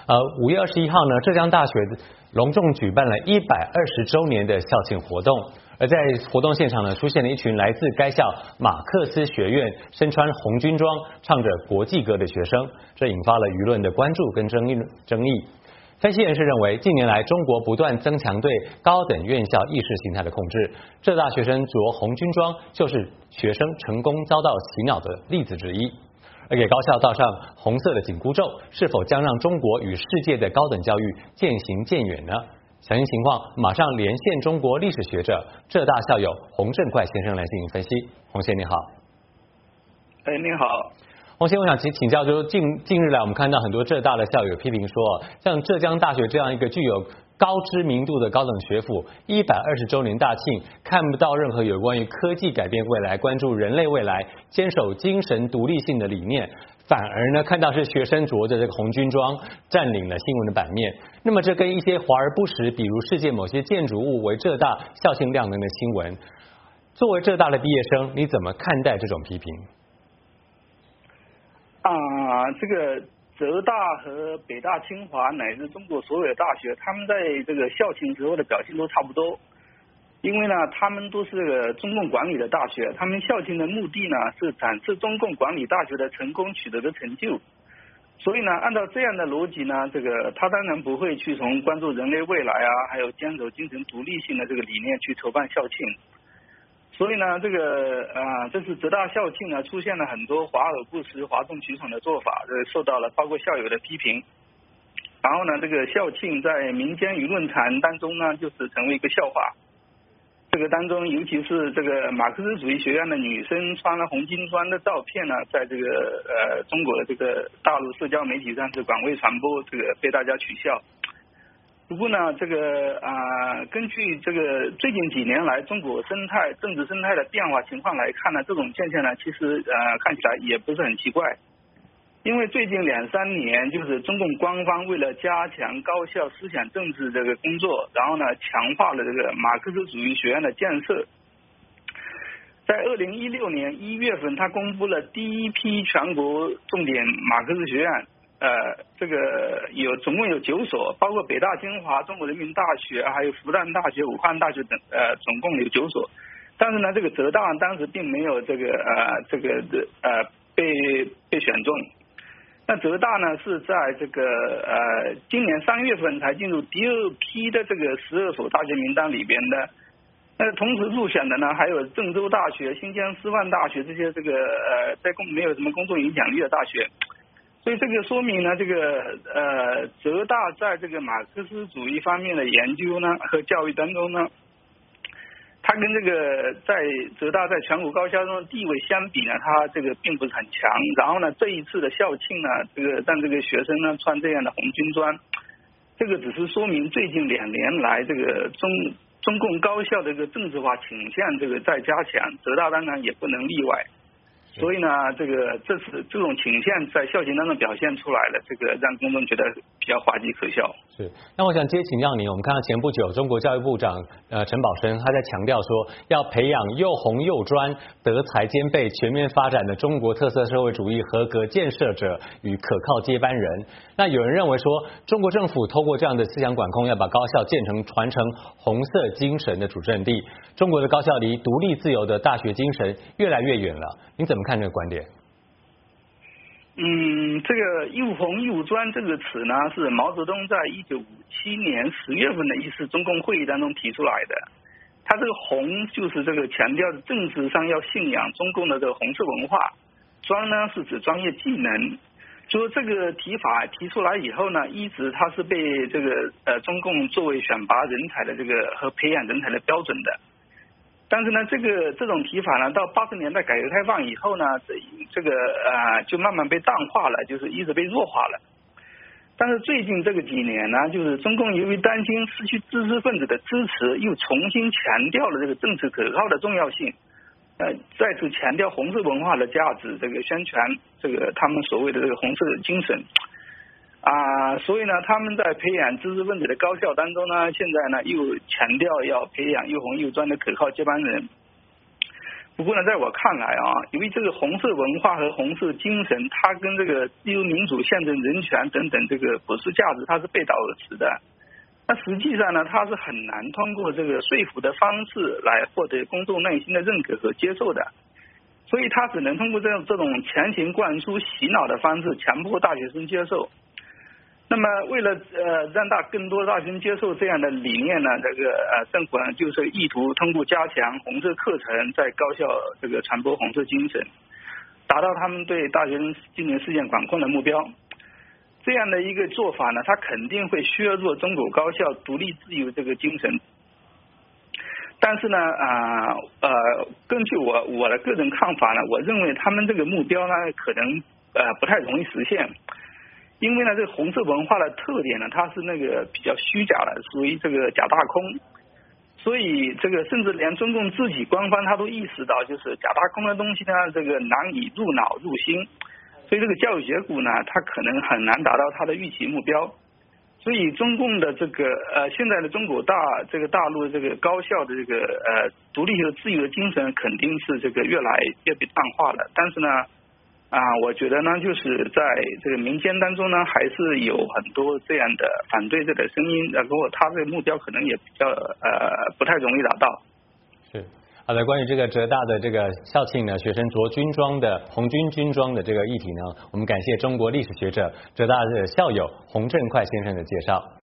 5月21号呢，浙江大学隆重举办了120周年的校庆活动。而在活动现场呢，出现了一群来自该校马克思学院身穿红军装、唱着国际歌的学生，这引发了舆论的关注跟争议。分析人士认为，近年来中国不断增强对高等院校意识形态的控制，浙大学生着红军装就是学生成功遭到洗脑的例子之一。而给高校罩上红色的紧箍咒，是否将让中国与世界的高等教育渐行渐远呢？详细情况马上连线中国历史学者、浙大校友洪振快先生来进行分析。洪先你好。 您好。 洪先，我想请教，就是近日来我们看到很多浙大的校友批评说，像浙江大学这样一个具有高知名度的高等学府，120周年大庆，看不到任何有关于科技改变未来、关注人类未来、坚守精神独立性的理念，反而呢看到是学生着着这个红军装占领了新闻的版面。那么这跟一些华而不实，比如世界某些建筑物为浙大校庆亮灯的新闻，作为浙大的毕业生，你怎么看待这种批评？ 这个浙大和北大、清华乃至中国所有的大学，他们在这个校庆时候的表现都差不多。因为呢，他们都是这个中共管理的大学，他们校庆的目的呢是展示中共管理大学的成功取得的成就。所以呢，按照这样的逻辑呢，这个他当然不会去从关注人类未来还有坚守精神独立性的这个理念去筹办校庆。所以呢，这次浙大校庆呢，出现了很多华而不实、哗众取宠的做法，受到了包括校友的批评。然后呢，这个校庆在民间舆论坛当中呢，就是成为一个笑话。这个当中，尤其是这个马克思主义学院的女生穿了红军装的照片呢，在这个中国的这个大陆社交媒体上是广为传播，这个被大家取笑。不过呢，根据这个最近几年来中国政治生态的变化情况来看呢，这种现象呢，其实看起来也不是很奇怪。因为最近2-3年，就是中共官方为了加强高校思想政治这个工作，然后呢强化了这个马克思主义学院的建设。在2016年1月份，他公布了第一批全国重点马克思学院。这个总共有9所，包括北大、清华、中国人民大学，还有复旦大学、武汉大学等，总共有9所。但是呢，这个浙大当时并没有被选中。那浙大呢是在这个今年3月份才进入第2批的这个12所大学名单里边的。那同时入选的呢，还有郑州大学、新疆师范大学这些在没有什么公众影响力的大学。所以这个说明呢，这个浙大在这个马克思主义方面的研究呢和教育当中呢，它跟这个在浙大在全国高校中的地位相比呢，它这个并不是很强。然后呢，这一次的校庆呢，这个让这个学生呢穿这样的红军装，这个只是说明最近2年来这个中共高校的这个政治化倾向这个在加强，浙大当然也不能例外。所以呢，这种倾向在校庆当中表现出来了，这个让公众觉得比较滑稽可笑。 是，那我想接请教您，我们看到前不久中国教育部长陈宝生他在强调说，要培养又红又专、德才兼备、全面发展的中国特色社会主义合格建设者与可靠接班人。那有人认为说，中国政府透过这样的思想管控，要把高校传承红色精神的主阵地，中国的高校离独立自由的大学精神越来越远了。您怎么看这个观点？ 这个又红又专这个词呢，是毛泽东在1957年10月份的一次中共会议当中提出来的。他这个红就是这个强调政治上要信仰中共的这个红色文化，专呢是指专业技能。就说这个提法提出来以后呢，一直它是被这个中共作为选拔人才的这个和培养人才的标准的。但是呢，这种提法呢，到80年代改革开放以后呢，就慢慢被淡化了，就是一直被弱化了。但是最近这个几年呢，就是中共由于担心失去知识分子的支持，又重新强调了这个政治可靠的重要性，再次强调红色文化的价值，这个宣传这个他们所谓的这个红色精神。所以呢，他们在培养知识分子的高校当中呢，现在呢又强调要培养又红又专的可靠接班人。 不过呢，在我看来啊，由于这个红色文化和红色精神，它跟这个自由民主、宪政、人权等等这个普世价值，它是背道而驰的。那实际上呢，它是很难通过这个说服的方式来获得公众内心的认可和接受的。所以它只能通过这种强行灌输、洗脑的方式，强迫大学生接受。那么，为了让更多大学生接受这样的理念呢，这个政府呢就是意图通过加强红色课程，在高校这个传播红色精神，达到他们对大学生进行事件管控的目标。这样的一个做法呢，它肯定会削弱中国高校独立自由这个精神。但是呢，根据我的个人看法呢，我认为他们这个目标呢，可能不太容易实现。因为呢，这个红色文化的特点呢，它是那个比较虚假的，属于这个假大空，所以这个甚至连中共自己官方他都意识到，就是假大空的东西呢，这个难以入脑入心，所以这个教育结果呢，它可能很难达到它的预期目标。所以中共的这个现在的中国大陆的这个高校的这个独立和自由的精神，肯定是这个越来越被淡化了。但是呢，我觉得呢，就是在这个民间当中呢，还是有很多这样的反对这个声音，然后他这个目标可能也比较不太容易达到。 是。好的，关于这个浙大的这个校庆呢，学生着军装的红军军装的这个议题呢，我们感谢中国历史学者浙大的校友洪振快先生的介绍。